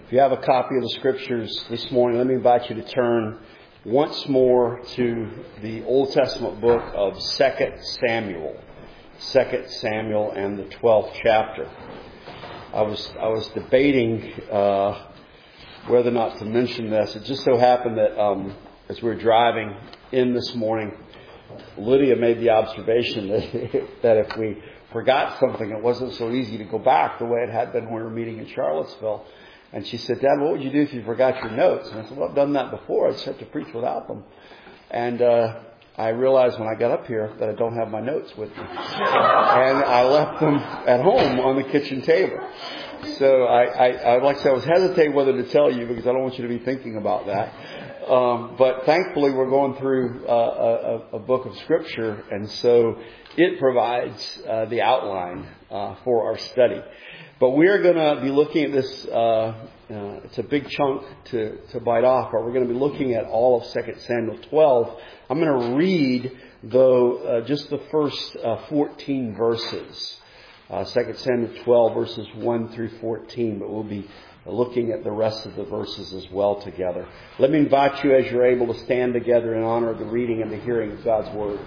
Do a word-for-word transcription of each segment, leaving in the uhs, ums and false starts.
If you have a copy of the Scriptures this morning, let me invite you to turn once more to the Old Testament book of Second Samuel. Second Samuel and the twelfth chapter. I was I was debating uh, whether or not to mention this. It just so happened that um, as we were driving in this morning, Lydia made the observation that, that if we forgot something, it wasn't so easy to go back the way it had been when we were meeting in Charlottesville. And she said, "Dad, what would you do if you forgot your notes?" And I said, "Well, I've done that before. I just have to preach without them." And uh, I realized when I got up here that I don't have my notes with me. And I left them at home on the kitchen table. So I, I, I like I said, I was hesitating whether to tell you because I don't want you to be thinking about that. Um, but thankfully, we're going through uh, a, a book of Scripture, and so it provides uh, the outline uh, for our study. But we're going to be looking at this. Uh, uh, it's a big chunk to, to bite off, but we're going to be looking at all of Second Samuel twelve. I'm going to read, though, uh, just the first uh, fourteen verses. Uh, Second Samuel twelve, verses one through fourteen, but we'll be looking at the rest of the verses as well together. Let me invite you, as you're able, to stand together in honor of the reading and the hearing of God's Word.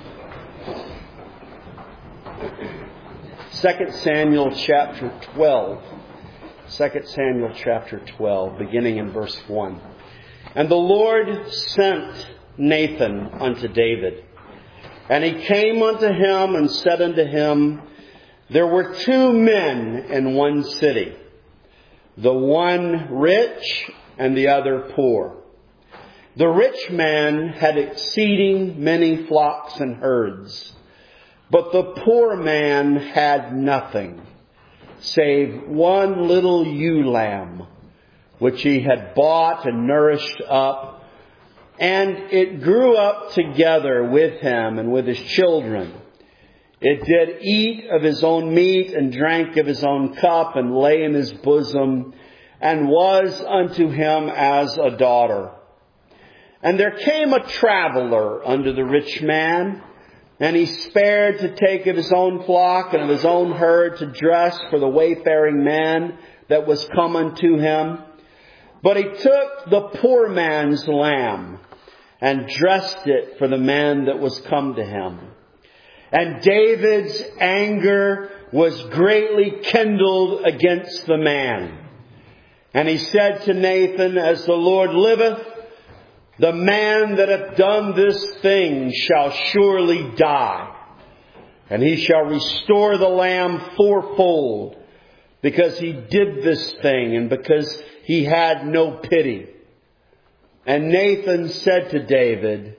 Second Samuel chapter twelve. Second Samuel chapter twelve, beginning in verse one. And the Lord sent Nathan unto David. And he came unto him and said unto him, There were two men in one city, the one rich and the other poor. The rich man had exceeding many flocks and herds, but the poor man had nothing, save one little ewe lamb, which he had bought and nourished up, and it grew up together with him and with his children. It did eat of his own meat and drank of his own cup and lay in his bosom and was unto him as a daughter. And there came a traveler unto the rich man, and he spared to take of his own flock and of his own herd to dress for the wayfaring man that was come unto him. But he took the poor man's lamb and dressed it for the man that was come to him. And David's anger was greatly kindled against the man. And he said to Nathan, As the Lord liveth, the man that hath done this thing shall surely die. And he shall restore the lamb fourfold, because he did this thing and because he had no pity. And Nathan said to David,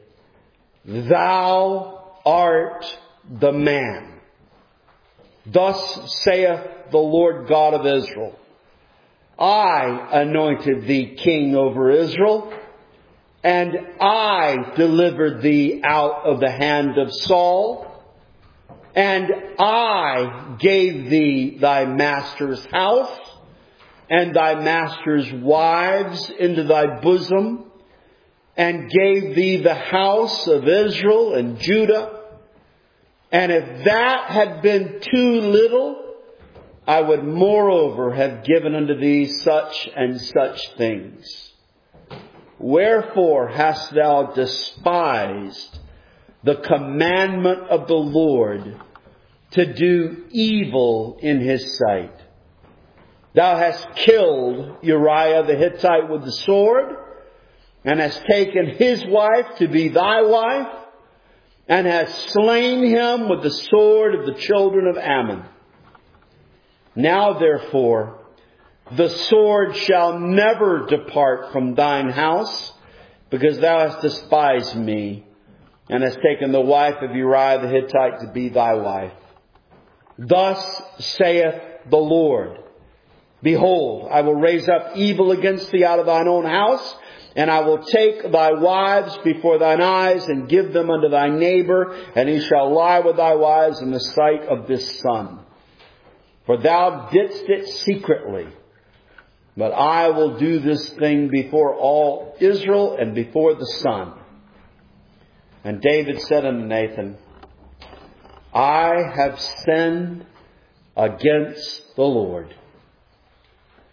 Thou art the man. Thus saith the Lord God of Israel, I anointed thee king over Israel, and I delivered thee out of the hand of Saul, and I gave thee thy master's house and thy master's wives into thy bosom, and gave thee the house of Israel and Judah. And if that had been too little, I would moreover have given unto thee such and such things. Wherefore hast thou despised the commandment of the Lord to do evil in his sight? Thou hast killed Uriah the Hittite with the sword, and hast taken his wife to be thy wife, and hast slain him with the sword of the children of Ammon. Now therefore, the sword shall never depart from thine house, because thou hast despised me, and hast taken the wife of Uriah the Hittite to be thy wife. Thus saith the Lord, Behold, I will raise up evil against thee out of thine own house, and I will take thy wives before thine eyes, and give them unto thy neighbor, and he shall lie with thy wives in the sight of this sun. For thou didst it secretly, but I will do this thing before all Israel and before the sun. And David said unto Nathan, I have sinned against the Lord.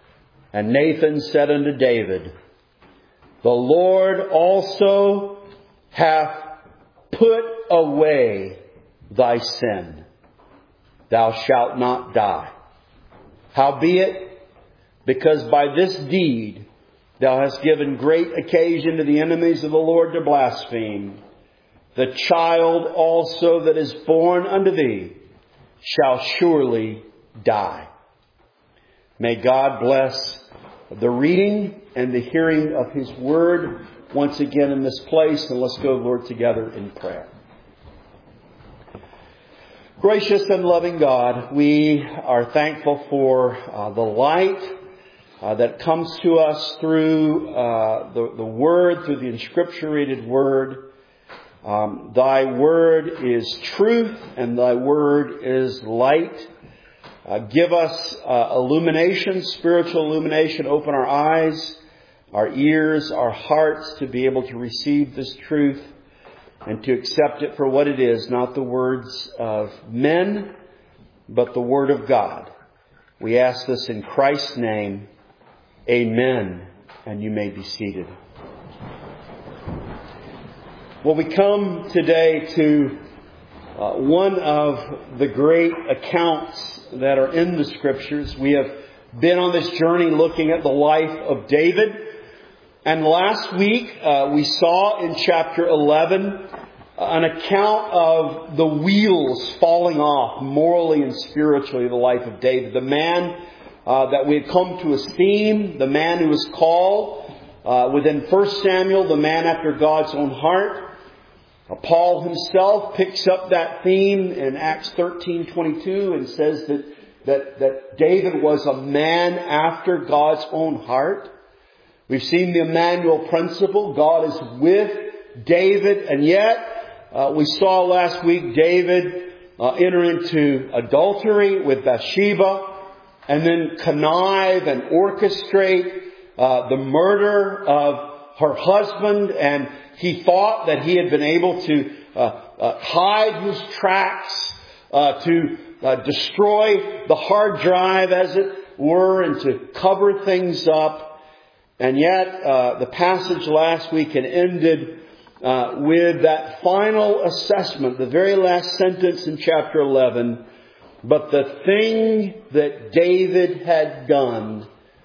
And Nathan said unto David, The Lord also hath put away thy sin. Thou shalt not die. Howbeit, because by this deed thou hast given great occasion to the enemies of the Lord to blaspheme, the child also that is born unto thee shall surely die. May God bless the reading and the hearing of His Word once again in this place. And let's go, Lord, together in prayer. Gracious and loving God, we are thankful for uh, the light uh, that comes to us through uh, the, the Word, through the inscripturated Word. Um, thy Word is truth and Thy Word is light. Uh, give us uh, illumination, spiritual illumination. Open our eyes, our ears, our hearts to be able to receive this truth and to accept it for what it is, not the words of men, but the Word of God. We ask this in Christ's name. Amen. And you may be seated. Well, we come today to uh, one of the great accounts that are in the Scriptures. We have been on this journey looking at the life of David. And last week uh, we saw in chapter eleven an account of the wheels falling off morally and spiritually, the life of David. The man uh, that we had come to esteem, the man who was called uh, within First Samuel, the man after God's own heart. Uh, Paul himself picks up that theme in Acts thirteen twenty-two and says that, that, that David was a man after God's own heart. We've seen the Emmanuel principle. God is with David, and yet uh, we saw last week David uh, enter into adultery with Bathsheba and then connive and orchestrate uh, the murder of her husband. And he thought that he had been able to uh, uh, hide his tracks, uh, to uh, destroy the hard drive, as it were, and to cover things up. And yet, uh, the passage last week had ended uh, with that final assessment, the very last sentence in chapter eleven. But the thing that David had done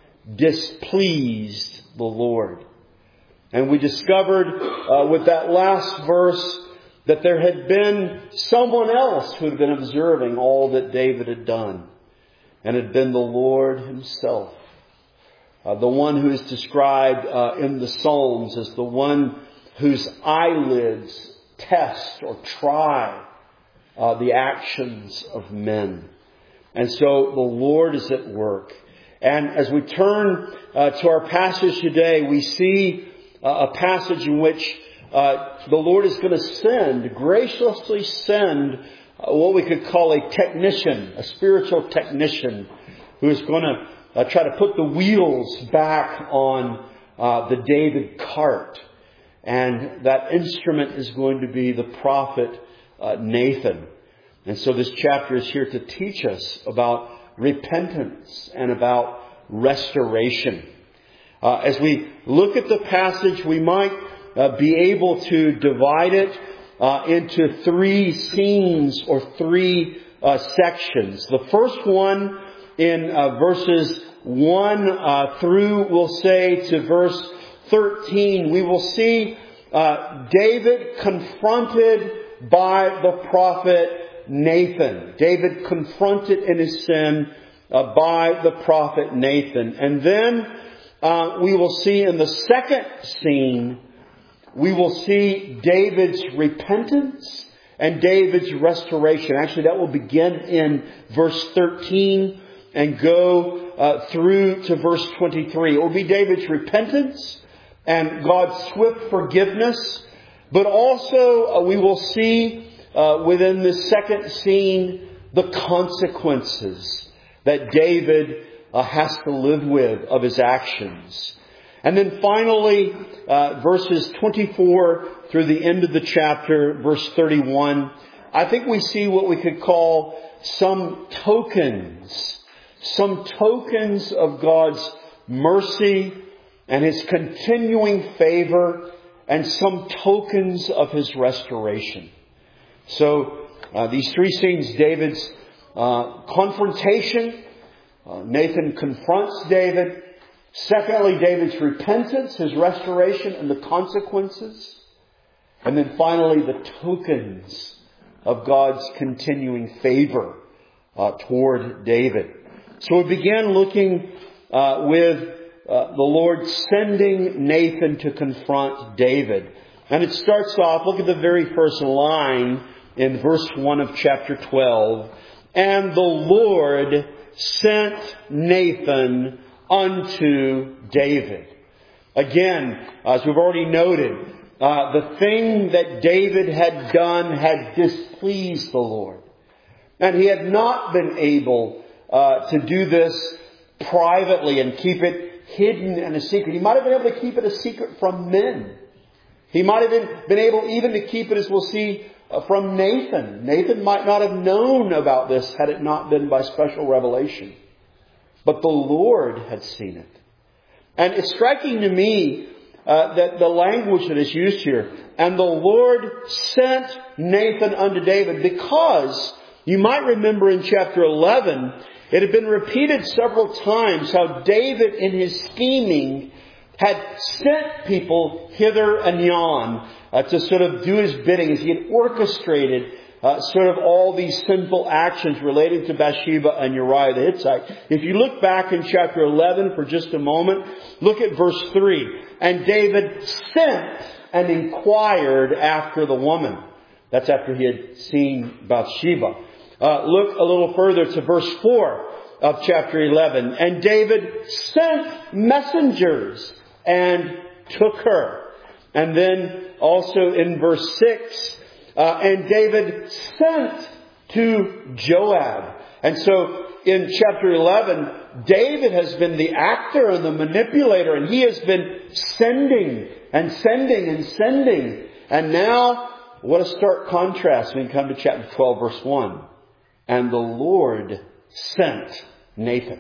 displeased the Lord. And we discovered uh, with that last verse that there had been someone else who had been observing all that David had done. And it had been the Lord Himself. Uh, the one who is described uh, in the Psalms as the one whose eyelids test or try uh, the actions of men. And so the Lord is at work. And as we turn uh, to our passage today, we see uh, a passage in which uh, the Lord is going to send, graciously send uh, what we could call a technician, a spiritual technician, who is going to Uh, try to put the wheels back on uh, the David cart. And that instrument is going to be the prophet uh, Nathan. And so this chapter is here to teach us about repentance and about restoration. Uh, as we look at the passage, we might uh, be able to divide it uh, into three scenes or three uh, sections. The first one, in uh, verses one uh, through, we'll say, to verse thirteen, we will see uh, David confronted by the prophet Nathan. David confronted in his sin uh, by the prophet Nathan. And then uh, we will see in the second scene, we will see David's repentance and David's restoration. Actually, that will begin in verse thirteen and go uh, through to verse twenty-three. It will be David's repentance and God's swift forgiveness. But also uh, we will see uh, within the second scene the consequences that David uh, has to live with of his actions. And then finally, uh, verses twenty-four through the end of the chapter, verse thirty-one, I think we see what we could call some tokens Some tokens of God's mercy and His continuing favor and some tokens of His restoration. So uh, these three scenes, David's uh, confrontation, uh, Nathan confronts David. Secondly, David's repentance, his restoration and the consequences. And then finally, the tokens of God's continuing favor uh, toward David. So we began looking uh, with uh, the Lord sending Nathan to confront David. And it starts off, look at the very first line in verse one of chapter twelve. And the Lord sent Nathan unto David. Again, as we've already noted, uh, the thing that David had done had displeased the Lord. And he had not been able uh, to do this privately and keep it hidden and a secret. He might have been able to keep it a secret from men. He might have been, been able even to keep it, as we'll see, uh, from Nathan. Nathan might not have known about this had it not been by special revelation. But the Lord had seen it. And it's striking to me uh, that the language that is used here, and the Lord sent Nathan unto David, because you might remember in chapter eleven, it had been repeated several times how David in his scheming had sent people hither and yon uh, to sort of do his bidding, as he had orchestrated Uh, sort of all these sinful actions relating to Bathsheba and Uriah the Hittite. If you look back in chapter eleven for just a moment, look at verse three. And David sent and inquired after the woman. That's after he had seen Bathsheba. Uh, look a little further to verse four of chapter eleven. And David sent messengers and took her. And then also in verse six, Uh, and David sent to Joab. And so in chapter eleven, David has been the actor and the manipulator, and he has been sending and sending and sending. And now, what a stark contrast when we come to chapter twelve, verse one. And the Lord sent Nathan.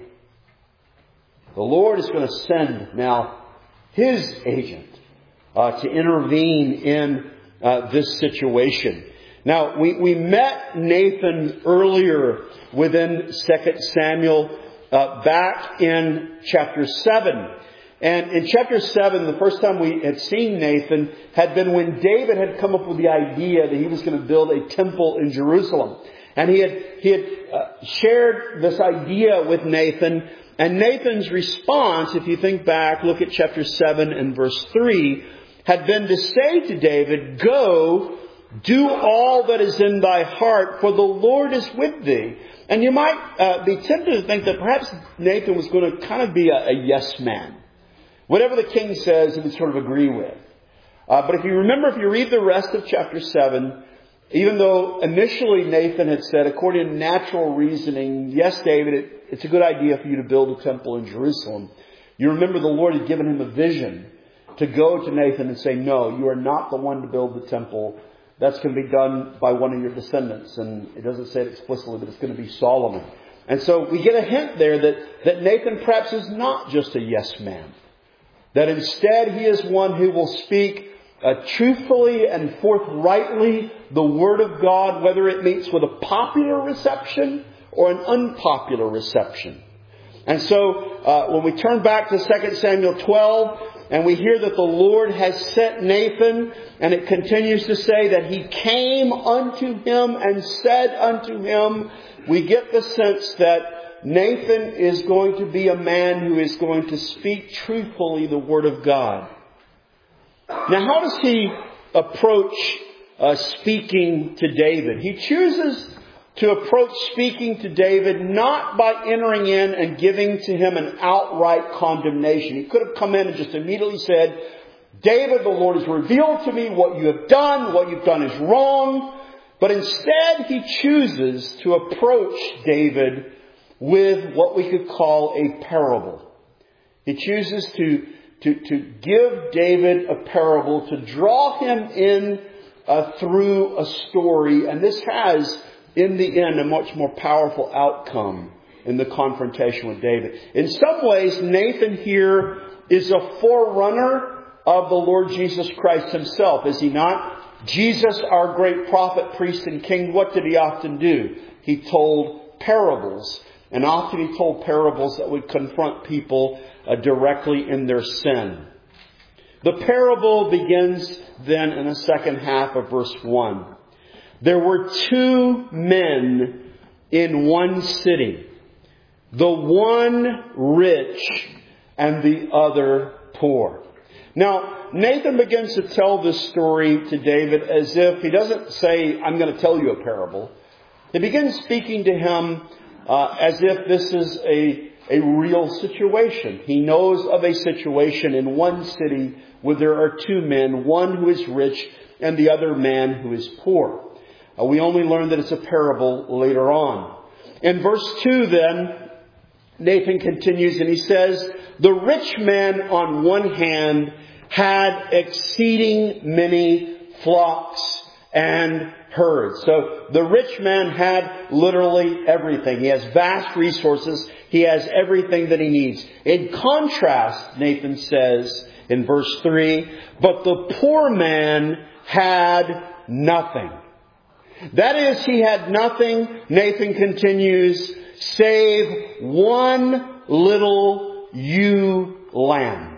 The Lord is going to send now His agent uh, to intervene in Uh, this situation. Now, we, we met Nathan earlier within Second Samuel uh, back in chapter seven. And in chapter seven, the first time we had seen Nathan had been when David had come up with the idea that he was going to build a temple in Jerusalem. And he had, he had uh, shared this idea with Nathan. And Nathan's response, if you think back, look at chapter seven and verse three, had been to say to David, "Go, do all that is in thy heart, for the Lord is with thee." And you might uh, be tempted to think that perhaps Nathan was going to kind of be a, a yes man. Whatever the king says, he would sort of agree with. Uh, but if you remember, if you read the rest of chapter seven, even though initially Nathan had said, according to natural reasoning, yes, David, it, it's a good idea for you to build a temple in Jerusalem. You remember the Lord had given him a vision to go to Nathan and say, "No, you are not the one to build the temple. That's going to be done by one of your descendants." And it doesn't say it explicitly, but it's going to be Solomon. And so we get a hint there that, that Nathan perhaps is not just a yes man. That instead he is one who will speak uh, truthfully and forthrightly the Word of God, whether it meets with a popular reception or an unpopular reception. And so uh, when we turn back to Second Samuel twelve, and we hear that the Lord has sent Nathan, and it continues to say that he came unto him and said unto him, we get the sense that Nathan is going to be a man who is going to speak truthfully the Word of God. Now, how does he approach uh, speaking to David? He chooses to approach speaking to David not by entering in and giving to him an outright condemnation. He could have come in and just immediately said, "David, the Lord has revealed to me what you have done. What you've done is wrong." But instead, he chooses to approach David with what we could call a parable. He chooses to, to, to give David a parable, to draw him in uh, through a story. And this has, in the end, a much more powerful outcome in the confrontation with David. In some ways, Nathan here is a forerunner of the Lord Jesus Christ himself, is he not? Jesus, our great prophet, priest, and king, what did he often do? He told parables. And often he told parables that would confront people uh, directly in their sin. The parable begins then in the second half of verse one. There were two men in one city, the one rich and the other poor. Now, Nathan begins to tell this story to David as if he doesn't say, I'm going to tell you a parable. He begins speaking to him uh, as if this is a, a real situation. He knows of a situation in one city where there are two men, one who is rich and the other man who is poor. Uh, we only learn that it's a parable later on. In verse two then, Nathan continues and he says, the rich man on one hand had exceeding many flocks and herds. So the rich man had literally everything. He has vast resources. He has everything that he needs. In contrast, Nathan says in verse three, but the poor man had nothing. That is, he had nothing, Nathan continues, save one little ewe lamb.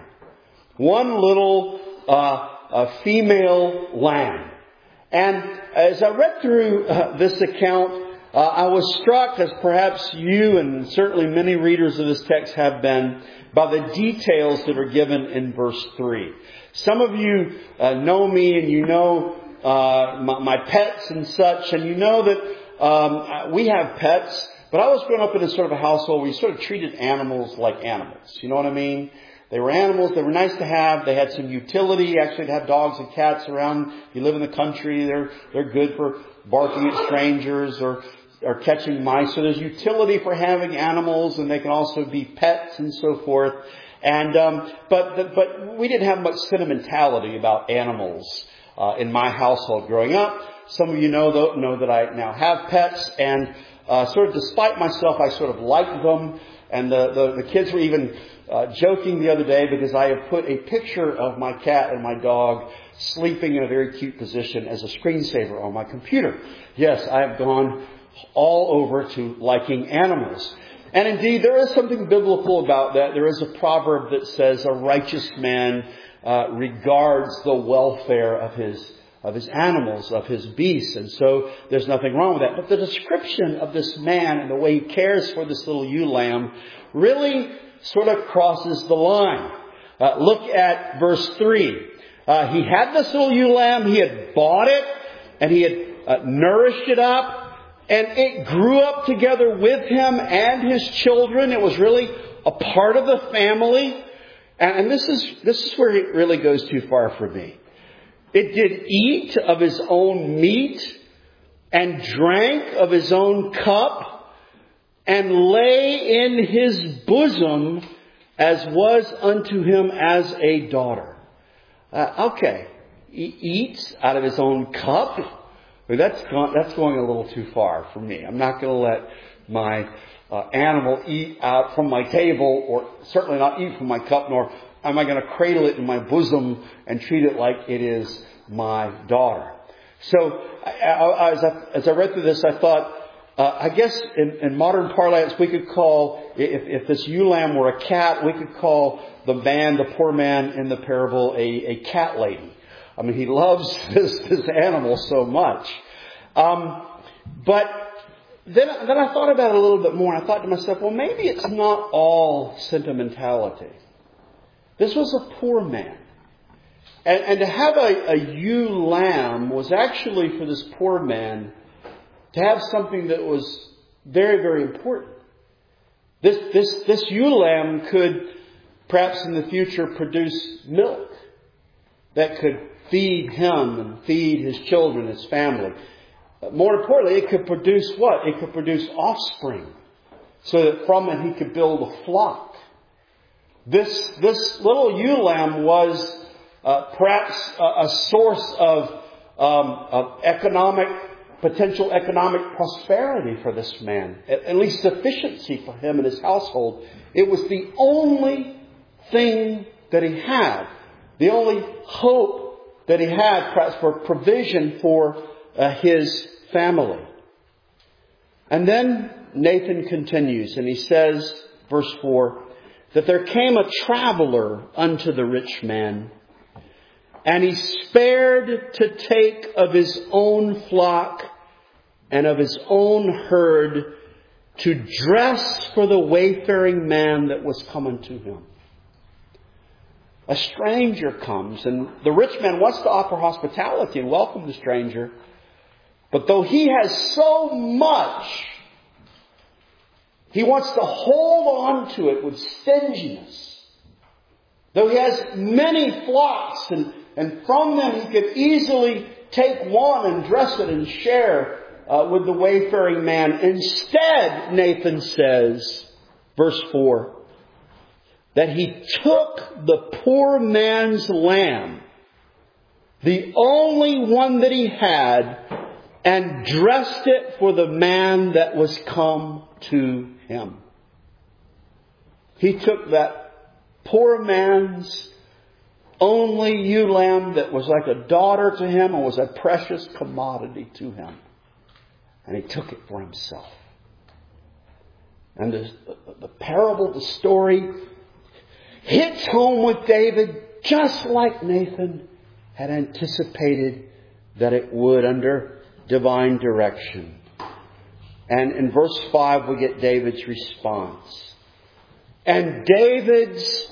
One little uh, a female lamb. And as I read through uh, this account, uh, I was struck, as perhaps you and certainly many readers of this text have been, by the details that are given in verse three. Some of you uh, know me and you know uh, my, my pets and such, and you know that um, we have pets, but I was growing up in a sort of a household where we sort of treated animals like animals. You know what I mean? They were animals. They were nice to have. They had some utility. Actually, to have dogs and cats around. If you live in the country, they're they're good for barking at strangers or or catching mice. So there's utility for having animals, and they can also be pets and so forth. And um, but but we didn't have much sentimentality about animals uh, in my household growing up. Some of you know though, know that I now have pets, and uh, sort of despite myself, I sort of like them. And the, the, the kids were even uh, joking the other day because I have put a picture of my cat and my dog sleeping in a very cute position as a screensaver on my computer. Yes, I have gone all over to liking animals. And indeed, there is something biblical about that. There is a proverb that says a righteous man uh, regards the welfare of his of his animals, of his beasts. And so there's nothing wrong with that. But the description of this man and the way he cares for this little ewe lamb really sort of crosses the line. Uh, look at verse three. Uh, he had this little ewe lamb. He had bought it and he had uh, nourished it up. And it grew up together with him and his children. It was really a part of the family. And, and this is this is where it really goes too far for me. It did eat of his own meat and drank of his own cup and lay in his bosom as was unto him as a daughter. Uh, okay. He eats out of his own cup. Well, that's gone, that's going a little too far for me. I'm not going to let my uh, animal eat out from my table, or certainly not eat from my cup, nor am I going to cradle it in my bosom and treat it like it is my daughter. So I, I, as, I, as I read through this, I thought, uh, I guess in, in modern parlance, we could call, if, if this ewe lamb were a cat, we could call the man, the poor man in the parable, a, a cat lady. I mean, he loves this, this animal so much. Um, but then, then I thought about it a little bit more, and I thought to myself, well, maybe it's not all sentimentality. This was a poor man. And, and to have a, a ewe lamb was actually, for this poor man, to have something that was very, very important. This, this, this ewe lamb could, perhaps in the future, produce milk that could feed him and feed his children, his family. More importantly, it could produce what? It could produce offspring, so that from it he could build a flock. This, this little ewe lamb was uh, perhaps a, a source of, um, of economic potential economic prosperity for this man, at least sufficiency for him and his household. It was the only thing that he had, the only hope that he had, perhaps, for provision for uh, his family. And then Nathan continues, and he says, verse four, that there came a traveler unto the rich man, and he spared to take of his own flock and of his own herd to dress for the wayfaring man that was coming to him. A stranger comes, and the rich man wants to offer hospitality and welcome the stranger. But though he has so much, he wants to hold on to it with stinginess. Though he has many flocks, and, and from them he could easily take one and dress it and share uh, with the wayfaring man. Instead, Nathan says, verse four, that he took the poor man's lamb, the only one that he had, and dressed it for the man that was come to him. He took that poor man's only ewe lamb that was like a daughter to him and was a precious commodity to him, and he took it for himself. And the, the parable, the story, hits home with David just like Nathan had anticipated that it would under divine direction. And in verse five we get David's response. And David's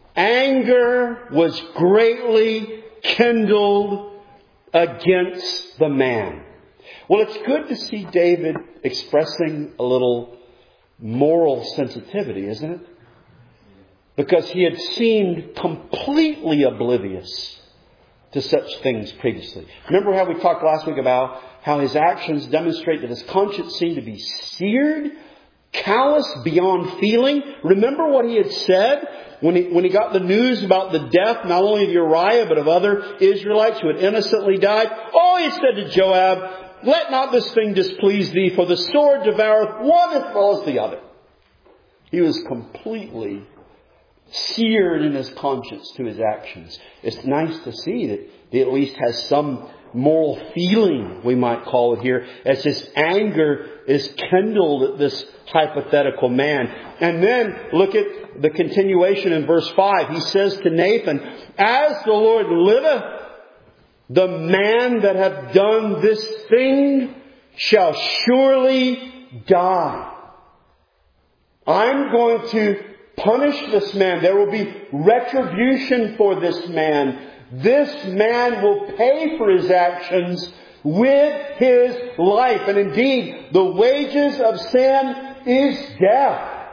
anger was greatly kindled against the man. Well, it's good to see David expressing a little moral sensitivity, isn't it? Because he had seemed completely oblivious to such things previously. Remember how we talked last week about how his actions demonstrate that his conscience seemed to be seared, callous beyond feeling? Remember what he had said when he, when he got the news about the death, not only of Uriah, but of other Israelites who had innocently died? Oh, he said to Joab, let not this thing displease thee, for the sword devoureth one as well as the other. He was completely seared in his conscience to his actions. It's nice to see that he at least has some moral feeling, we might call it here, as his anger is kindled at this hypothetical man. And then look at the continuation in verse five. He says to Nathan, as the Lord liveth, the man that hath done this thing shall surely die. I'm going to punish this man. There will be retribution for this man. This man will pay for his actions with his life. And indeed, the wages of sin is death.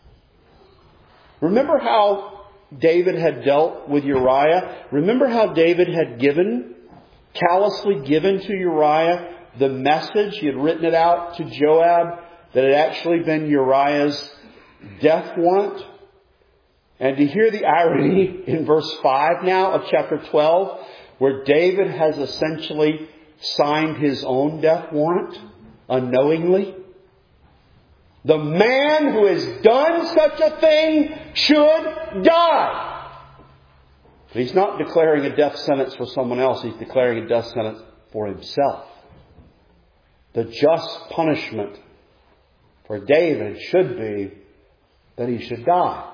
Remember how David had dealt with Uriah? Remember how David had given, callously given to Uriah the message? He had written it out to Joab that had actually been Uriah's death warrant. And to hear the irony in verse five now of chapter twelve, where David has essentially signed his own death warrant unknowingly. The man who has done such a thing should die. But he's not declaring a death sentence for someone else. He's declaring a death sentence for himself. The just punishment for David should be that he should die.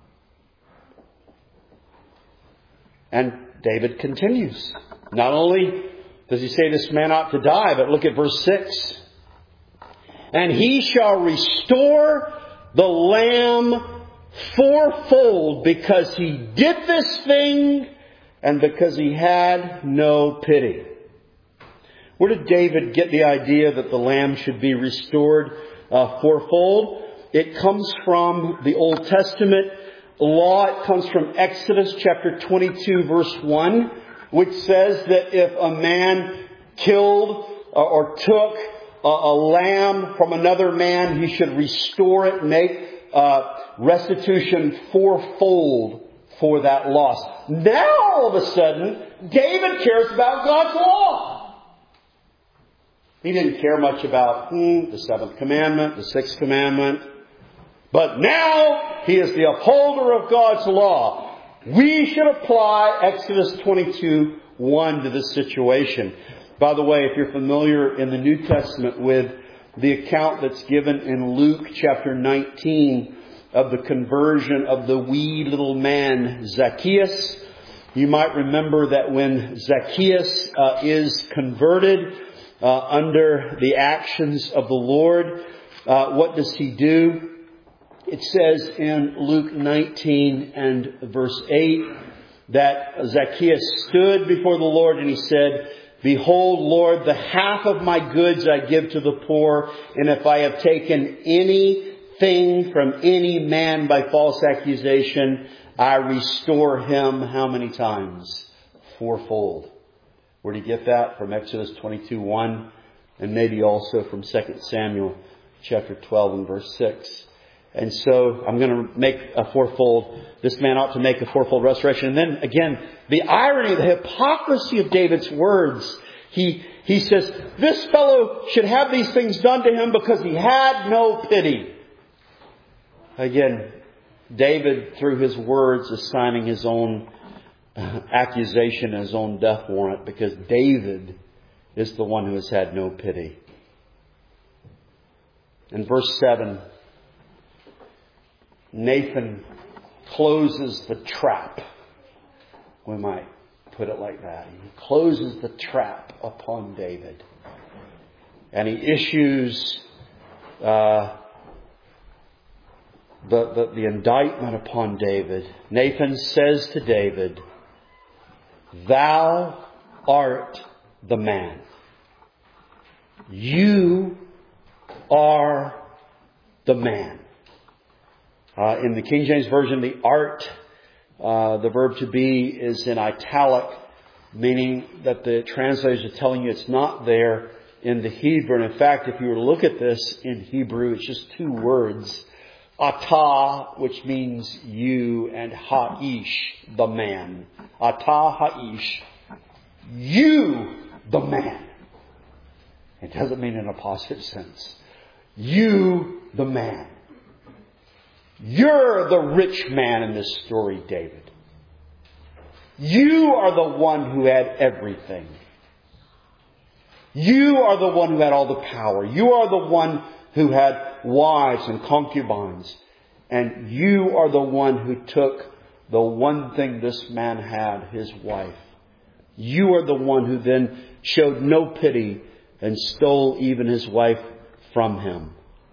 And David continues. Not only does he say this man ought to die, but look at verse six. And he shall restore the lamb fourfold because he did this thing and because he had no pity. Where did David get the idea that the lamb should be restored uh, fourfold? It comes from the Old Testament law. It comes from Exodus chapter twenty-two verse one, which says that if a man killed uh, or took a, a lamb from another man, he should restore it, make uh, restitution fourfold for that loss. Now all of a sudden, David cares about God's law. He didn't care much about hmm, the seventh commandment, the sixth commandment. But now he is the upholder of God's law. We should apply Exodus twenty-two one to this situation. By the way, if you're familiar in the New Testament with the account that's given in Luke chapter nineteen of the conversion of the wee little man Zacchaeus, you might remember that when Zacchaeus uh, is converted uh, under the actions of the Lord, uh, what does he do? It says in Luke nineteen and verse eight that Zacchaeus stood before the Lord and he said, "Behold, Lord, the half of my goods I give to the poor, and if I have taken anything from any man by false accusation, I restore him," how many times? Fourfold. Where do you get that? From Exodus twenty-two one, and maybe also from Second Samuel chapter twelve and verse six. And so I'm going to make a fourfold. This man ought to make a fourfold restoration. And then again, the irony, the hypocrisy of David's words. He, he says, this fellow should have these things done to him because he had no pity. Again, David, through his words, is signing his own accusation, his own death warrant, because David is the one who has had no pity. In verse seven, Nathan closes the trap. We might put it like that. He closes the trap upon David. And he issues uh, the, the, the indictment upon David. Nathan says to David, "Thou art the man. You are the man." Uh, in the King James Version, the art, uh, the verb to be, is in italic, meaning that the translators are telling you it's not there in the Hebrew. And in fact, if you were to look at this in Hebrew, it's just two words. Atah, which means you, and ha'ish, the man. Atah ha'ish, you, the man. It doesn't mean in a positive sense. You, the man. You're the rich man in this story, David. You are the one who had everything. You are the one who had all the power. You are the one who had wives and concubines. And you are the one who took the one thing this man had, his wife. You are the one who then showed no pity and stole even his wife from him.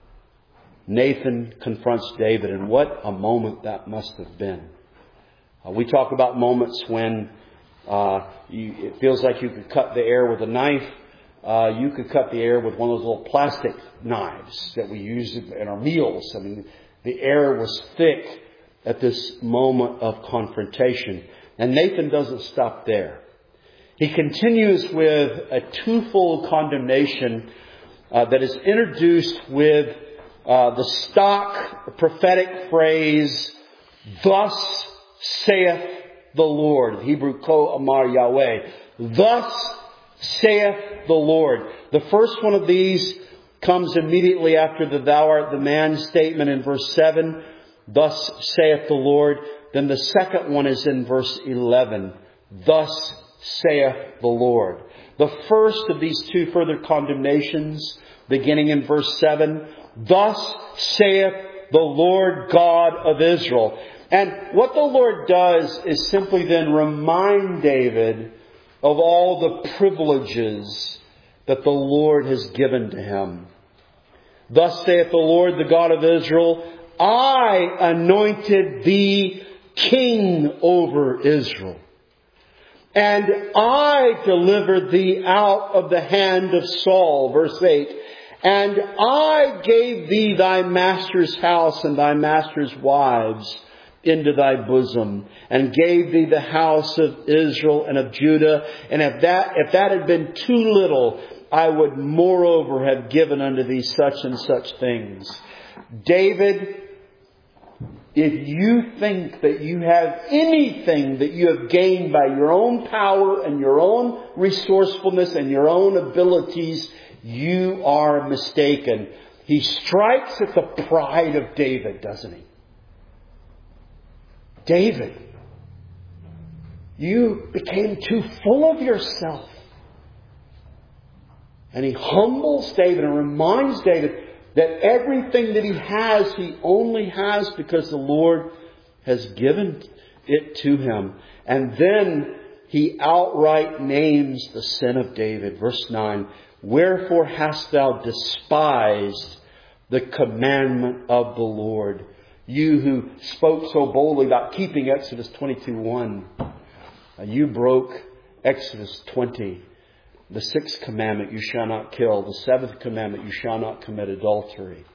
Nathan confronts David, and what a moment that must have been. Uh, we talk about moments when uh, you, it feels like you could cut the air with a knife. Uh, you could cut the air with one of those little plastic knives that we use in our meals. I mean, the air was thick at this moment of confrontation. And Nathan doesn't stop there. He continues with a twofold condemnation uh, that is introduced with Uh, the stock prophetic phrase, "Thus saith the Lord." Hebrew, Ko Amar Yahweh. "Thus saith the Lord." The first one of these comes immediately after the "Thou art the man" statement in verse seven. "Thus saith the Lord." Then the second one is in verse eleven. "Thus saith the Lord." The first of these two further condemnations, beginning in verse seven, "Thus saith the Lord God of Israel." And what the Lord does is simply then remind David of all the privileges that the Lord has given to him. "Thus saith the Lord, the God of Israel, I anointed thee king over Israel. And I delivered thee out of the hand of Saul." Verse eight. "And I gave thee thy master's house and thy master's wives into thy bosom, and gave thee the house of Israel and of Judah. And if that, if that had been too little, I would moreover have given unto thee such and such things." David, if you think that you have anything that you have gained by your own power and your own resourcefulness and your own abilities, you are mistaken. He strikes at the pride of David, doesn't he? David, you became too full of yourself. And he humbles David and reminds David that everything that he has, he only has because the Lord has given it to him. And then he outright names the sin of David. Verse nine, wherefore hast thou despised the commandment of the Lord? You who spoke so boldly about keeping Exodus twenty-two one. You broke Exodus twenty. The sixth commandment, you shall not kill. The seventh commandment, you shall not commit adultery.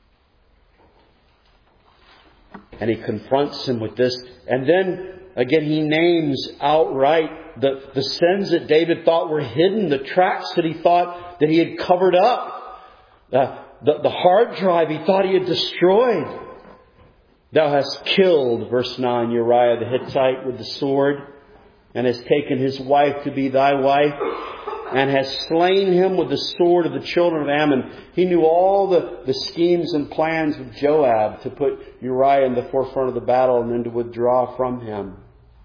And he confronts him with this. And then, again, he names outright the, the sins that David thought were hidden. The tracks that he thought that he had covered up. Uh, the, the hard drive he thought he had destroyed. Thou hast killed, verse nine, Uriah the Hittite with the sword, and hast taken his wife to be thy wife, and hast slain him with the sword of the children of Ammon. He knew all the, the schemes and plans of Joab to put Uriah in the forefront of the battle and then to withdraw from him.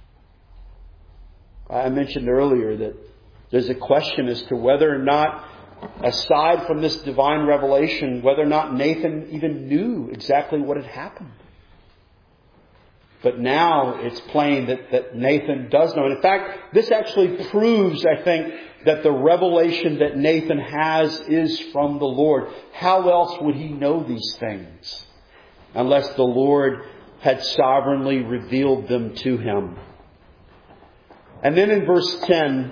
I mentioned earlier that there's a question as to whether or not, aside from this divine revelation, whether or not Nathan even knew exactly what had happened. But now it's plain that, that Nathan does know. And in fact, this actually proves, I think, that the revelation that Nathan has is from the Lord. How else would he know these things? Unless the Lord had sovereignly revealed them to him. And then in verse ten,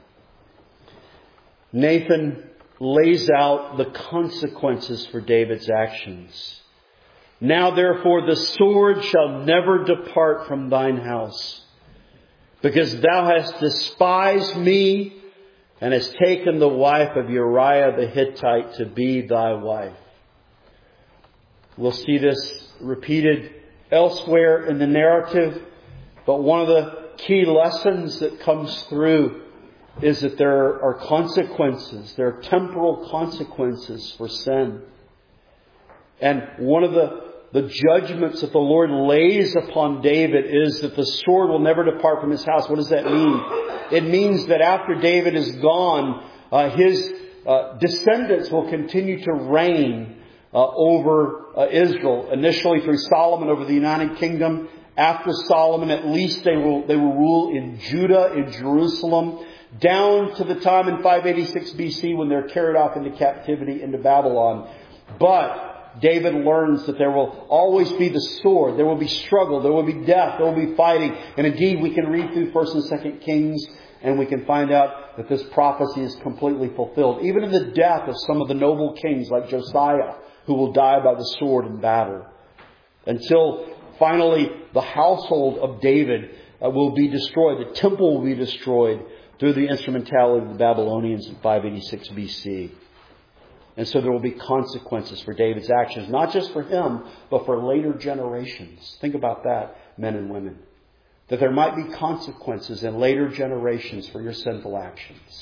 Nathan lays out the consequences for David's actions. Now therefore the sword shall never depart from thine house, because thou hast despised me and hast taken the wife of Uriah the Hittite to be thy wife. We'll see this repeated elsewhere in the narrative, but one of the key lessons that comes through is that there are consequences. There are temporal consequences for sin. And one of the The judgments that the Lord lays upon David is that the sword will never depart from his house. What does that mean? It means that after David is gone, uh, his uh, descendants will continue to reign uh, over uh, Israel. Initially through Solomon over the United Kingdom. After Solomon, at least they will they will rule in Judah, in Jerusalem, down to the time in five eighty-six B C when they're carried off into captivity into Babylon. But David learns that there will always be the sword. There will be struggle. There will be death. There will be fighting. And indeed, we can read through First and Second Kings and we can find out that this prophecy is completely fulfilled. Even in the death of some of the noble kings like Josiah, who will die by the sword in battle. Until finally the household of David uh, will be destroyed. The temple will be destroyed through the instrumentality of the Babylonians in five eighty-six B C. And so there will be consequences for David's actions, not just for him, but for later generations. Think about that, men and women. That there might be consequences in later generations for your sinful actions.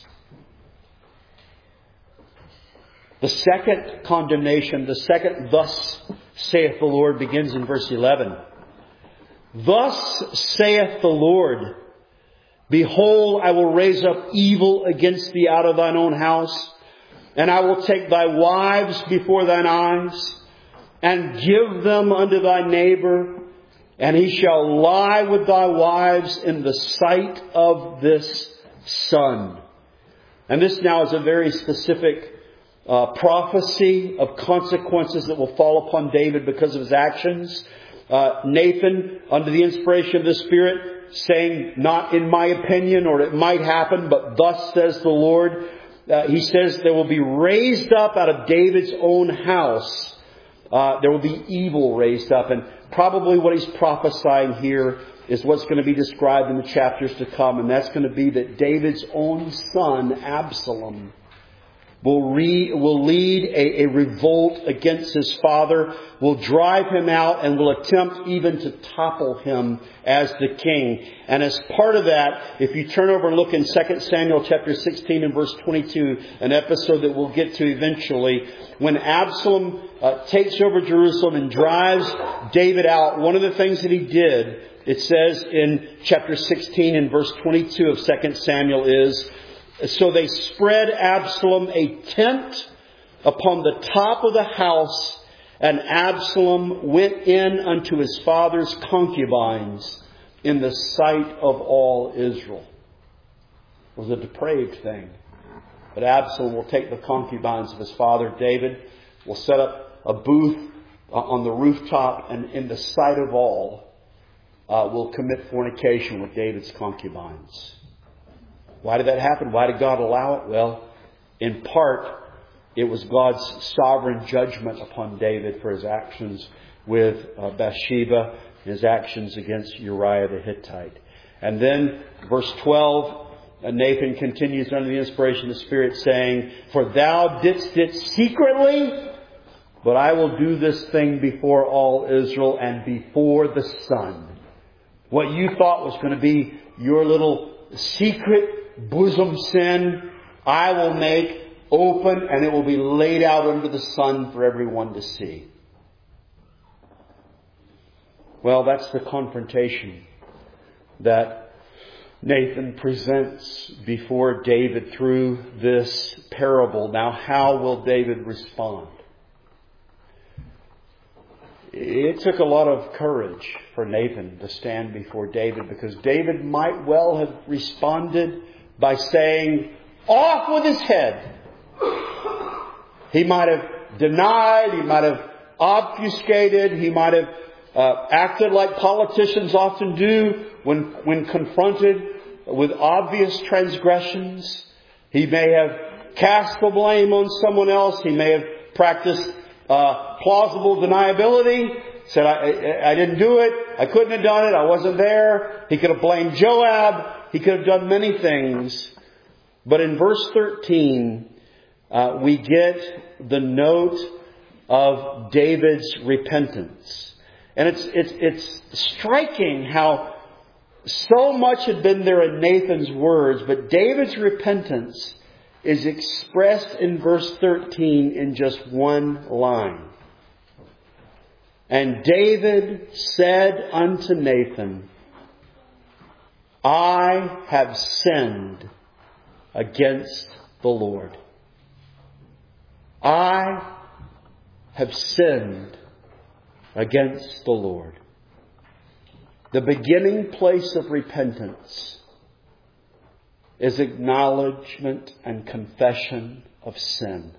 The second condemnation, the second thus saith the Lord, begins in verse eleven. Thus saith the Lord, behold, I will raise up evil against thee out of thine own house, and I will take thy wives before thine eyes, and give them unto thy neighbor, and he shall lie with thy wives in the sight of this sun. And this now is a very specific uh, prophecy of consequences that will fall upon David because of his actions. Uh, Nathan, under the inspiration of the Spirit, saying, not in my opinion, or it might happen, but thus says the Lord. Uh, he says there will be raised up out of David's own house. Uh, there will be evil raised up. And probably what he's prophesying here is what's going to be described in the chapters to come. And that's going to be that David's own son, Absalom, will, re, will lead a, a revolt against his father, will drive him out, and will attempt even to topple him as the king. And as part of that, if you turn over and look in Second Samuel chapter sixteen and verse twenty-two, an episode that we'll get to eventually, when Absalom uh, takes over Jerusalem and drives David out, one of the things that he did, it says in chapter sixteen and verse twenty-two of Second Samuel is, so they spread Absalom a tent upon the top of the house, and Absalom went in unto his father's concubines in the sight of all Israel. It was a depraved thing. But Absalom will take the concubines of his father David, will set up a booth on the rooftop, and in the sight of all, uh, will commit fornication with David's concubines. Why did that happen? Why did God allow it? Well, in part, it was God's sovereign judgment upon David for his actions with uh, Bathsheba, his actions against Uriah the Hittite. And then, verse twelve, uh, Nathan continues under the inspiration of the Spirit saying, for thou didst it secretly, but I will do this thing before all Israel and before the sun. What you thought was going to be your little secret bosom sin, I will make open, and it will be laid out under the sun for everyone to see. Well, that's the confrontation that Nathan presents before David through this parable. Now, how will David respond? It took a lot of courage for Nathan to stand before David, because David might well have responded by saying, off with his head. He might have denied, he might have obfuscated, he might have uh, acted like politicians often do when, when confronted with obvious transgressions. He may have cast the blame on someone else. He may have practiced uh, plausible deniability. Said, I, I, I didn't do it. I couldn't have done it. I wasn't there. He could have blamed Joab. He could have done many things. But in verse thirteen, uh, we get the note of David's repentance. And it's, it's, it's striking how so much had been there in Nathan's words, but David's repentance is expressed in verse thirteen in just one line. And David said unto Nathan, I have sinned against the Lord. I have sinned against the Lord. The beginning place of repentance is acknowledgement and confession of sin.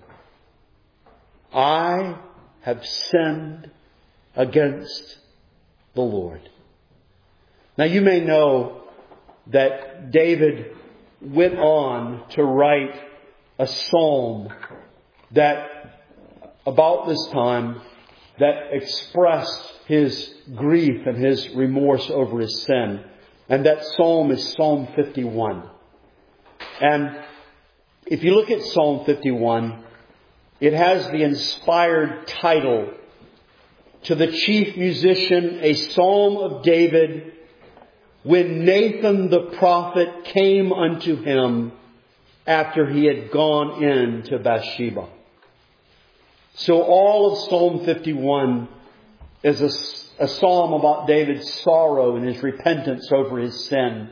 I have sinned against the Lord. Now you may know that David went on to write a psalm that about this time that expressed his grief and his remorse over his sin. And that psalm is Psalm fifty-one. And if you look at Psalm fifty-one, it has the inspired title, to the chief musician, a psalm of David, when Nathan the prophet came unto him after he had gone in to Bathsheba. So all of Psalm fifty-one is a, a psalm about David's sorrow and his repentance over his sin.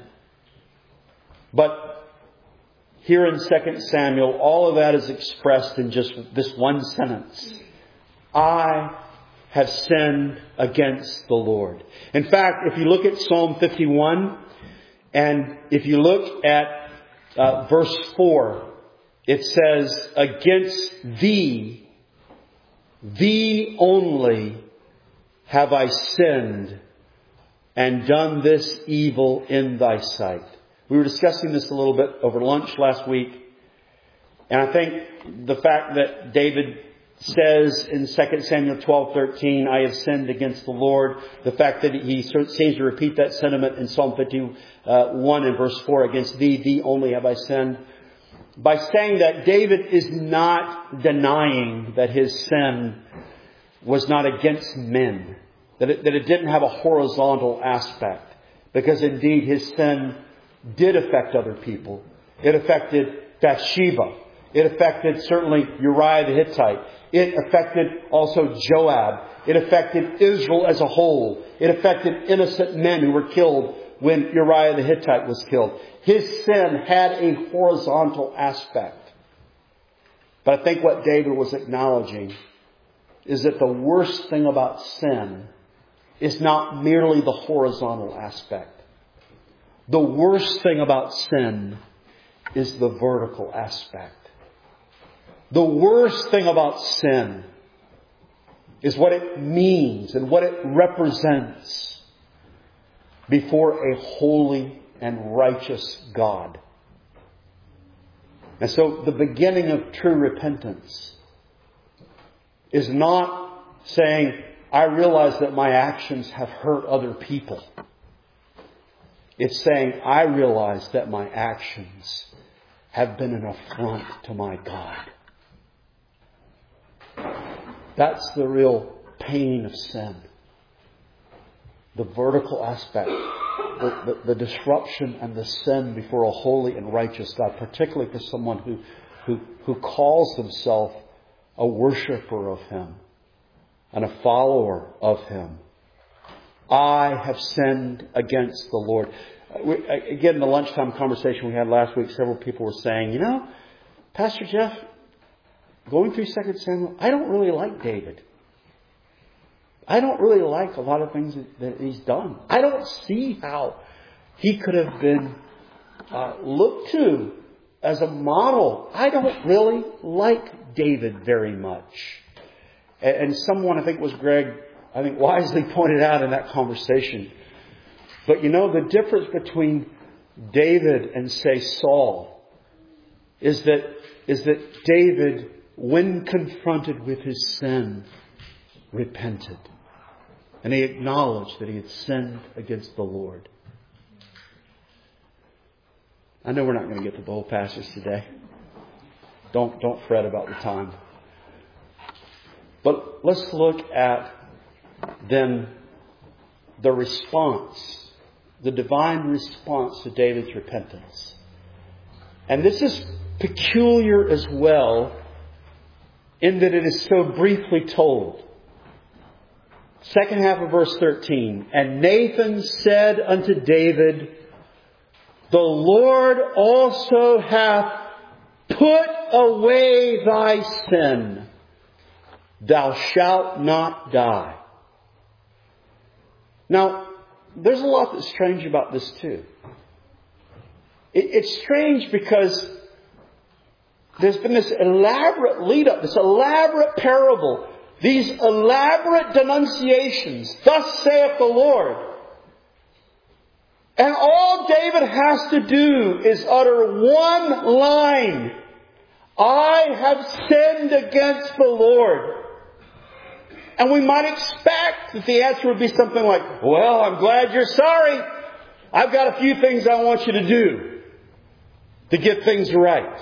But here in Second Samuel, all of that is expressed in just this one sentence. I have sinned against the Lord. In fact, if you look at Psalm fifty-one, and if you look at uh, verse four, it says, against thee, thee only have I sinned and done this evil in thy sight. We were discussing this a little bit over lunch last week. And I think the fact that David says in Second Samuel twelve thirteen, I have sinned against the Lord. The fact that he seems to repeat that sentiment in Psalm fifty-one and verse four, against thee, thee only have I sinned. by saying that David is not denying that his sin was not against men, that it, that it didn't have a horizontal aspect, because indeed his sin did affect other people. It affected Bathsheba. It affected certainly Uriah the Hittite. It affected also Joab. It affected Israel as a whole. It affected innocent men who were killed when Uriah the Hittite was killed. His sin had a horizontal aspect. But I think what David was acknowledging is that the worst thing about sin is not merely the horizontal aspect. The worst thing about sin is the vertical aspect. The worst thing about sin is what it means and what it represents before a holy and righteous God. And so the beginning of true repentance is not saying, I realize that my actions have hurt other people. It's saying, I realize that my actions have been an affront to my God. That's the real pain of sin. The vertical aspect, the, the, the disruption and the sin before a holy and righteous God, particularly for someone who, who, who calls himself a worshiper of Him and a follower of Him. I have sinned against the Lord. Again, in the lunchtime conversation we had last week, several people were saying, you know, Pastor Jeff, going through Second Samuel, I don't really like David. I don't really like a lot of things that he's done. I don't see how he could have been uh, looked to as a model. I don't really like David very much. And, and someone, I think it was Greg, I think wisely pointed out in that conversation. But you know, the difference between David and, say, Saul is that is that David, when confronted with his sin, repented. And he acknowledged that he had sinned against the Lord. I know we're not going to get to the whole passage today. Don't, don't fret about the time. But let's look at then the response, the divine response to David's repentance. And this is peculiar as well in that it is so briefly told. Second half of verse thirteen. And Nathan said unto David, the Lord also hath put away thy sin. Thou shalt not die. Now, there's a lot that's strange about this too. It, it's strange because there's been this elaborate lead up, this elaborate parable, these elaborate denunciations. Thus saith the Lord. And all David has to do is utter one line. I have sinned against the Lord. And we might expect that the answer would be something like, well, I'm glad you're sorry. I've got a few things I want you to do to get things right.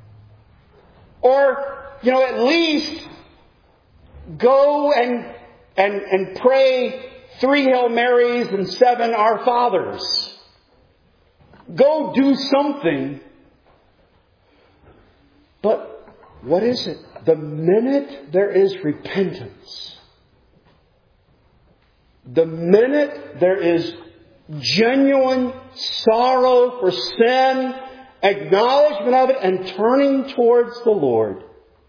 Or, you know, at least go and, and, and pray three Hail Marys and seven Our Fathers. Go do something. But what is it? The minute there is repentance, the minute there is genuine sorrow for sin, acknowledgement of it, and turning towards the Lord,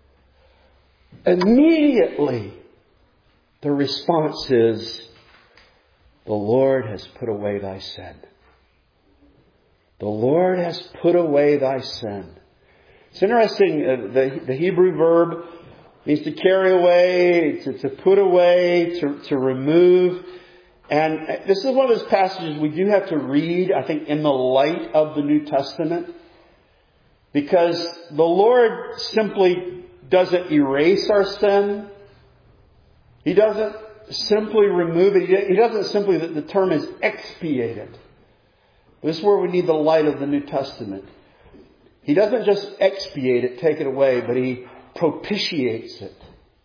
immediately the response is, the Lord has put away thy sin. The Lord has put away thy sin. It's interesting, uh, the, the Hebrew verb means to carry away, to, to put away, to, to remove. And this is one of those passages we do have to read, I think, in the light of the New Testament. Because the Lord simply doesn't erase our sin. He doesn't simply remove it. He doesn't simply, the term is expiate it. This is where we need the light of the New Testament. He doesn't just expiate it, take it away, but He propitiates it.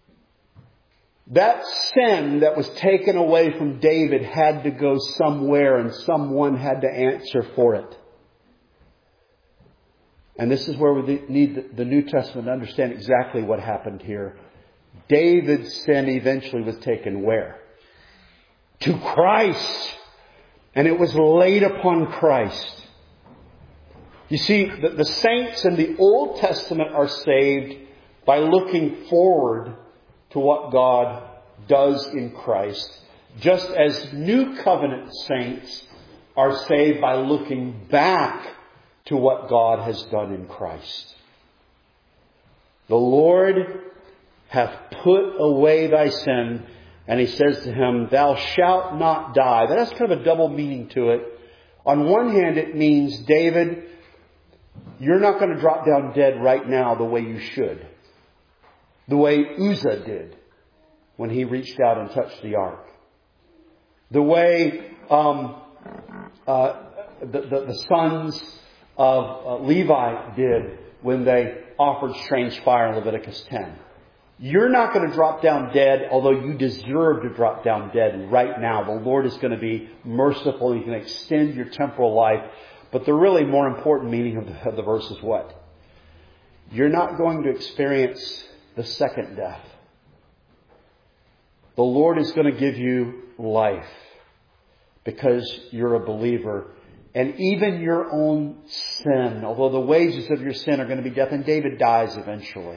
That sin that was taken away from David had to go somewhere, and someone had to answer for it. And this is where we need the New Testament to understand exactly what happened here. David's sin eventually was taken where? To Christ. And it was laid upon Christ. You see, the, the saints in the Old Testament are saved by looking forward to what God does in Christ. Just as New Covenant saints are saved by looking back to what God has done in Christ. The Lord hath put away thy sin. And He says to him, thou shalt not die. That has kind of a double meaning to it. On one hand, it means, David, you're not going to drop down dead right now the way you should. The way Uzzah did when he reached out and touched the ark. The way um, uh, the, the, the sons of uh, Levi did when they offered strange fire in Leviticus ten. You're not going to drop down dead, although you deserve to drop down dead right now. The Lord is going to be merciful. He's going to extend your temporal life. But the really more important meaning of the, of the verse is what? You're not going to experience the second death. The Lord is going to give you life because you're a believer. And even your own sin, although the wages of your sin are going to be death, and David dies eventually.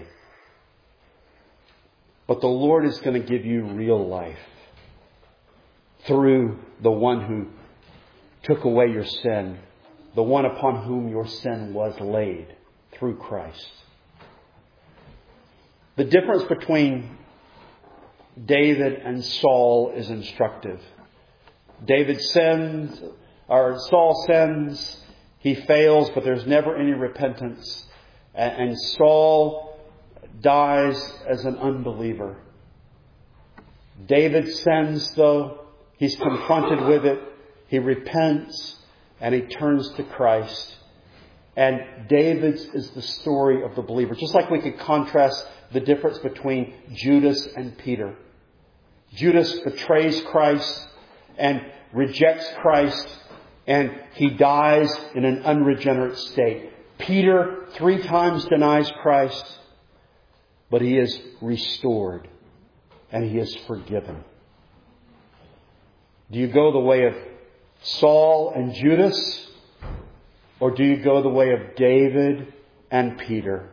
But the Lord is going to give you real life through the one who took away your sin, the one upon whom your sin was laid, through Christ. The difference between David and Saul is instructive. David sins, or Saul sins, he fails, but there's never any repentance. And Saul dies as an unbeliever. David sins, though. He's confronted with it. He repents and he turns to Christ. And David's is the story of the believer. Just like we could contrast the difference between Judas and Peter. Judas betrays Christ and rejects Christ, and he dies in an unregenerate state. Peter three times denies Christ, but he is restored and he is forgiven. Do you go the way of Saul and Judas, or do you go the way of David and Peter?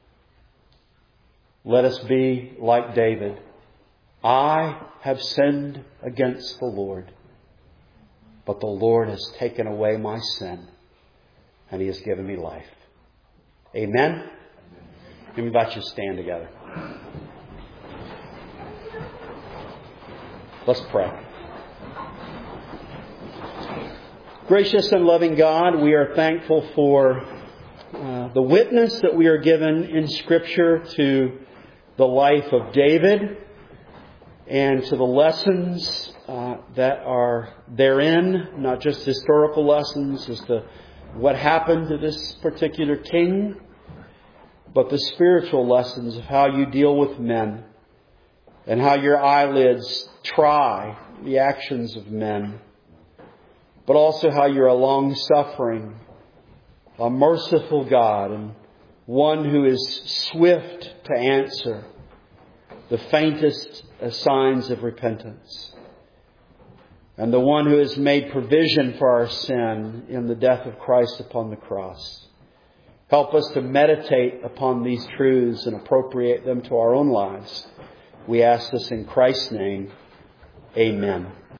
Let us be like David. I have sinned against the Lord, but the Lord has taken away my sin and He has given me life. Amen? Let me invite you to stand together. Let's pray. Gracious and loving God, we are thankful for uh, the witness that we are given in Scripture to the life of David and to the lessons uh, that are therein, not just historical lessons as to what happened to this particular king, but the spiritual lessons of how you deal with men and how your eyelids try the actions of men, but also how you're a long-suffering, a merciful God, and one who is swift to answer the faintest signs of repentance, and the one who has made provision for our sin in the death of Christ upon the cross. Help us to meditate upon these truths and appropriate them to our own lives. We ask this in Christ's name. Amen.